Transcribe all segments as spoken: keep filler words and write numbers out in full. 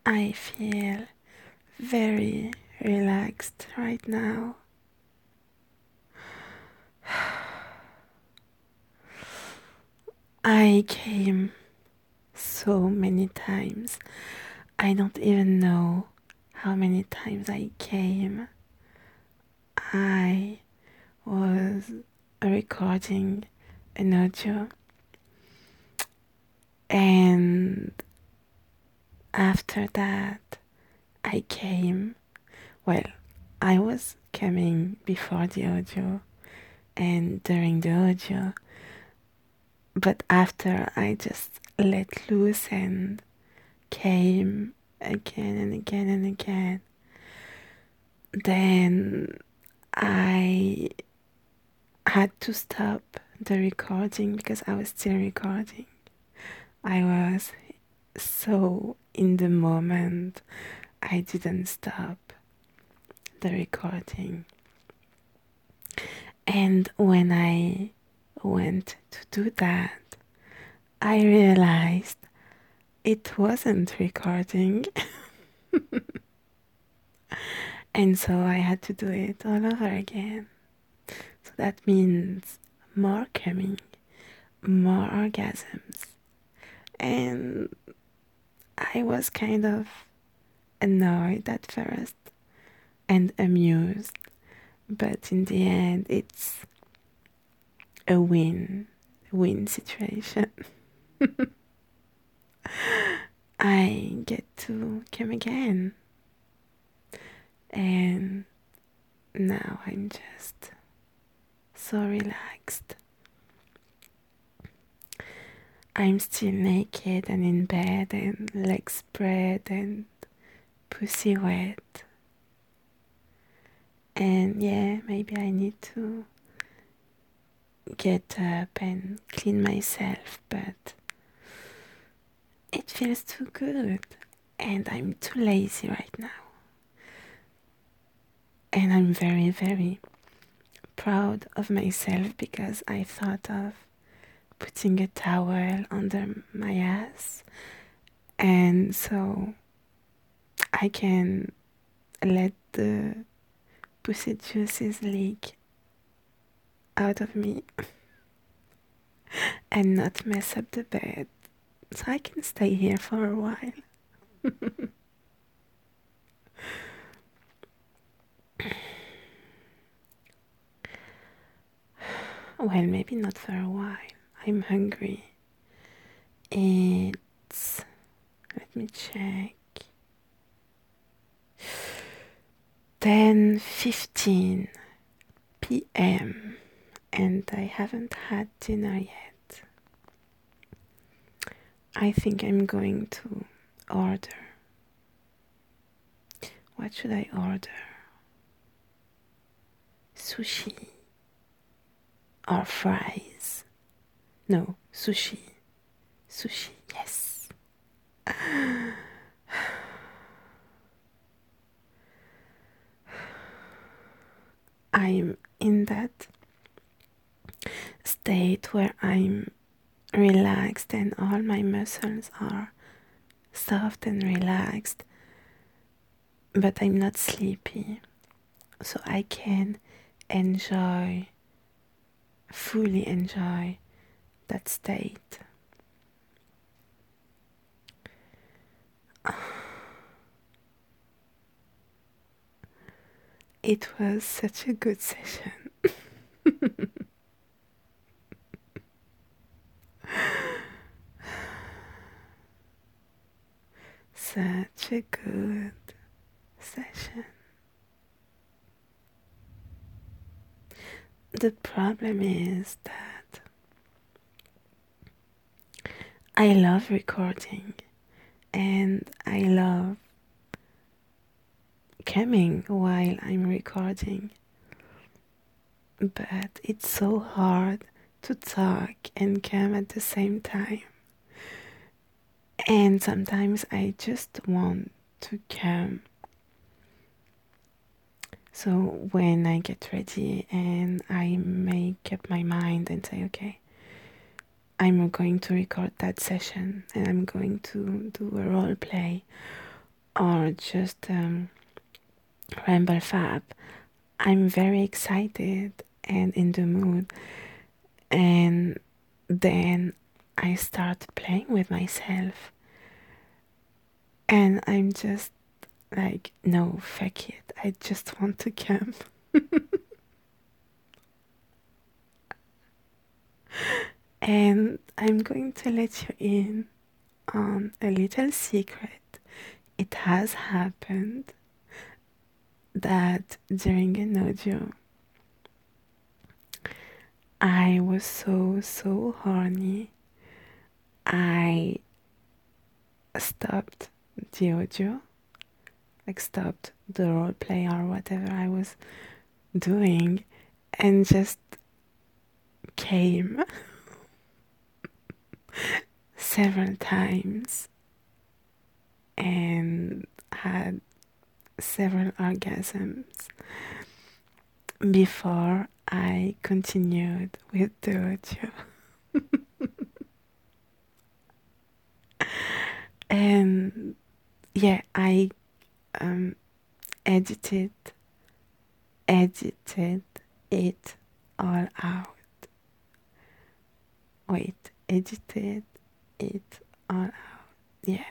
I feel very relaxed right now. I came so many times. I don't even know how many times I came. I was recording an audio, and after that I came. Well, I was coming before the audio and during the audio, but after I just let loose and came again and again and again, then I had to stop the recording because I was still recording. I was so in the moment, I didn't stop the recording. And when I went to do that, I realized it wasn't recording. And so I had to do it all over again. So that means more coming, more orgasms. And I was kind of annoyed at first and amused, but in the end, it's a win win situation. I get to come again, and now I'm just so relaxed. I'm still naked and in bed and legs spread and pussy wet. And yeah, maybe I need to get up and clean myself, but it feels too good and I'm too lazy right now. And I'm very, very proud of myself because I thought of putting a towel under my ass, and so I can let the pussy juices leak out of me and not mess up the bed, so I can stay here for a while. Well, maybe not for a while. I'm hungry. It's, let me check, ten fifteen p m and I haven't had dinner yet. I think I'm going to order. What should I order? Sushi or fries? No, sushi. Sushi, yes. I'm in that state where I'm relaxed and all my muscles are soft and relaxed, but I'm not sleepy, so I can enjoy, fully enjoy that state. It was such a good session. Such a good session. The problem is that I love recording and I love coming while I'm recording, but it's so hard to talk and come at the same time. And sometimes I just want to come. So when I get ready and I make up my mind and say, okay, I'm going to record that session and I'm going to do a role play, or just um, Ramble Fab, I'm very excited and in the mood, and then I start playing with myself, and I'm just like, no, fuck it, I just want to come. And I'm going to let you in on a little secret. It has happened that during an audio, I was so, so horny. I stopped the audio, like stopped the role play or whatever I was doing, and just came several times and had several orgasms before I continued with the audio. And yeah, I um, edited, edited it all out. Wait, edited it all out. Yeah.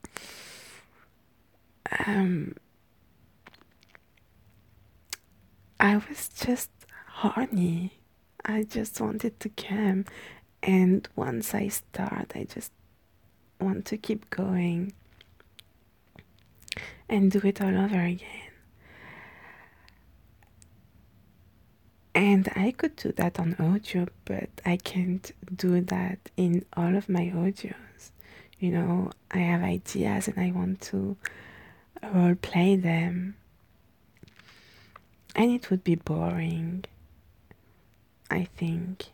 Um, I was just horny. I just wanted to come. And once I start, I just want to keep going and do it all over again. And I could do that on audio, but I can't do that in all of my audios. You know, I have ideas and I want to role play them. And it would be boring, I think.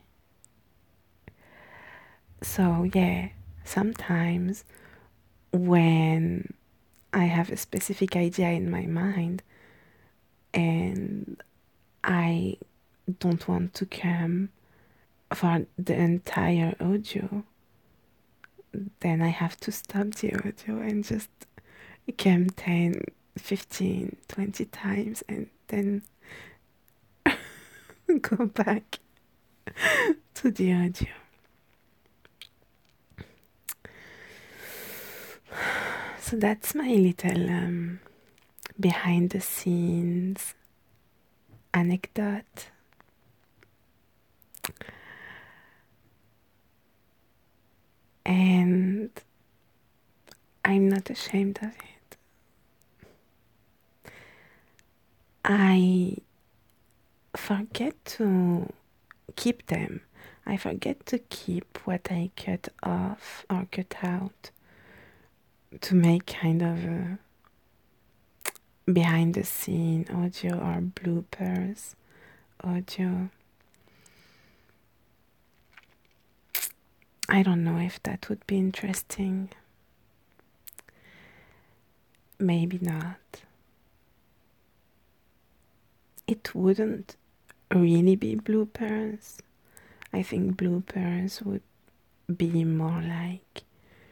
So, yeah, sometimes when I have a specific idea in my mind and I don't want to come for the entire audio, then I have to stop the audio and just come ten, fifteen, twenty times and then go back to the audio. So that's my little um, behind the scenes anecdote. And I'm not ashamed of it. I forget to keep them. I forget to keep what I cut off or cut out to make kind of a behind the scene audio or bloopers audio. I don't know if that would be interesting. Maybe not. It wouldn't really be bloopers. I think bloopers would be more like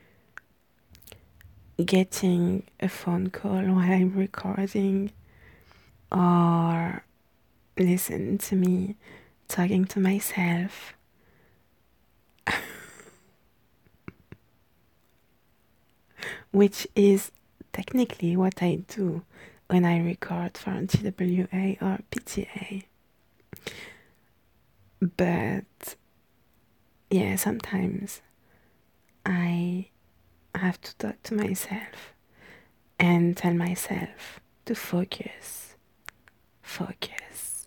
getting a phone call while I'm recording or listen to me talking to myself. Which is technically what I do when I record for T W A or P T A. But yeah, sometimes I have to talk to myself and tell myself to focus, focus.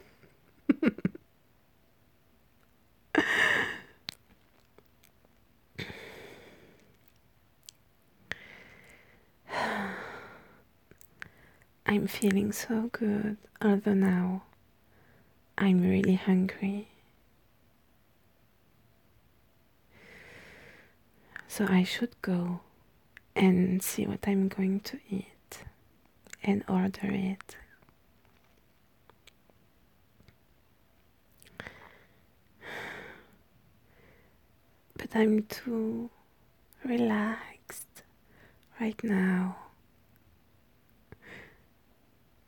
I'm feeling so good, although now I'm really hungry. So I should go and see what I'm going to eat and order it. But I'm too relaxed right now.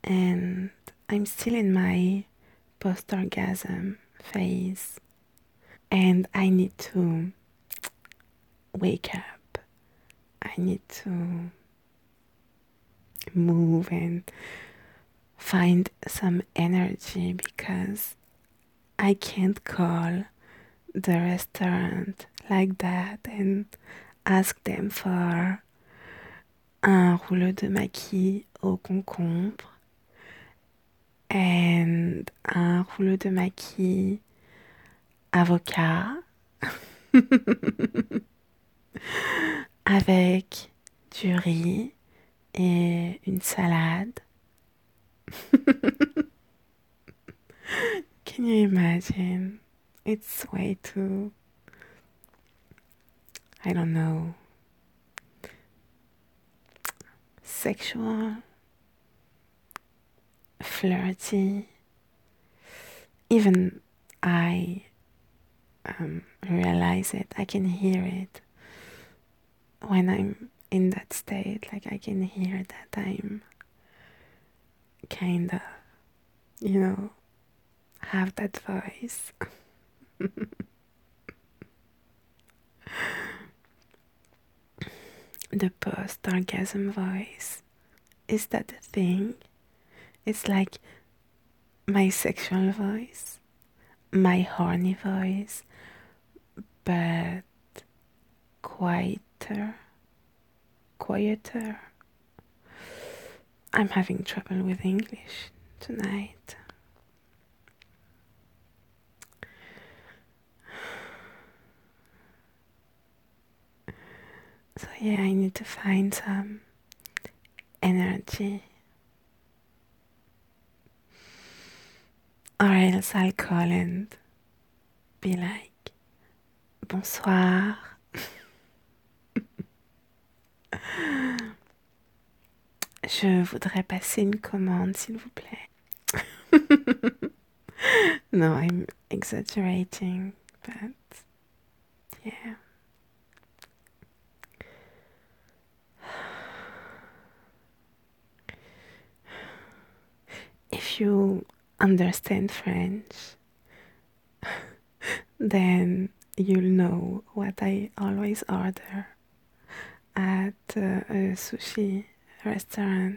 and I'm still in my post orgasm phase, and I need to wake up. I need to move and find some energy because I can't call the restaurant like that and ask them for un rouleau de maquis au concombre and un rouleau de maquis avocat avec du riz et une salade. Can you imagine? It's way too, I don't know, sexual, flirty. Even I um, realize it. I can hear it when I'm in that state. Like I can hear that I'm kind of, you know, have that voice. The post orgasm voice. Is that a thing? It's like my sexual voice, my horny voice, but quieter, quieter. I'm having trouble with English tonight. So yeah, I need to find some energy. Or else I'll call and be like, bonsoir. Je voudrais passer une commande, s'il vous plaît. No, I'm exaggerating, but yeah. If you understand French, then you'll know what I always order at uh, a sushi restaurant.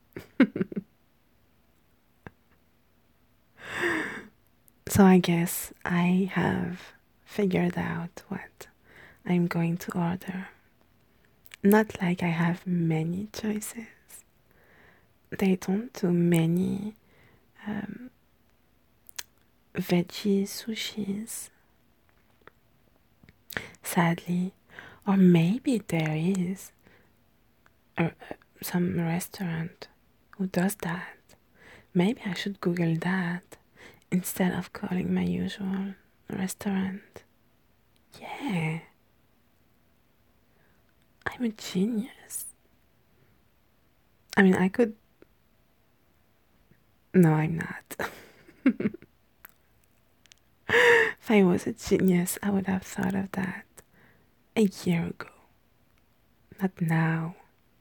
So I guess I have figured out what I'm going to order. Not like I have many choices. They don't do many um, veggie sushis, sadly. Or maybe there is a, some restaurant who does that. Maybe I should Google that instead of calling my usual restaurant. Yeah, I'm a genius. I mean, I could. No, I'm not. If I was a genius, I would have thought of that a year ago, not now.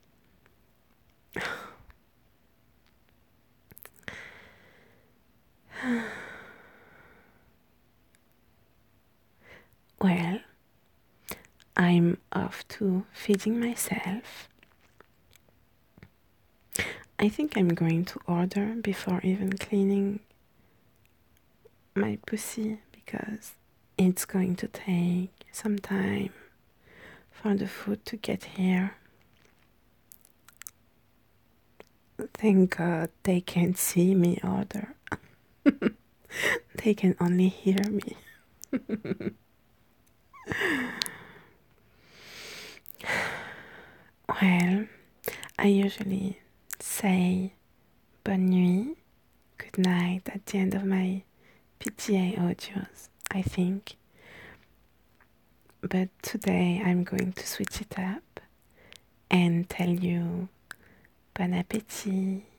Well, I'm off to feeding myself. I think I'm going to order before even cleaning my pussy because it's going to take some time for the food to get here. Thank God they can't see me order. They can only hear me. Well, I usually say bonne nuit, good night at the end of my P T A audios, I think. But today I'm going to switch it up and tell you bon appétit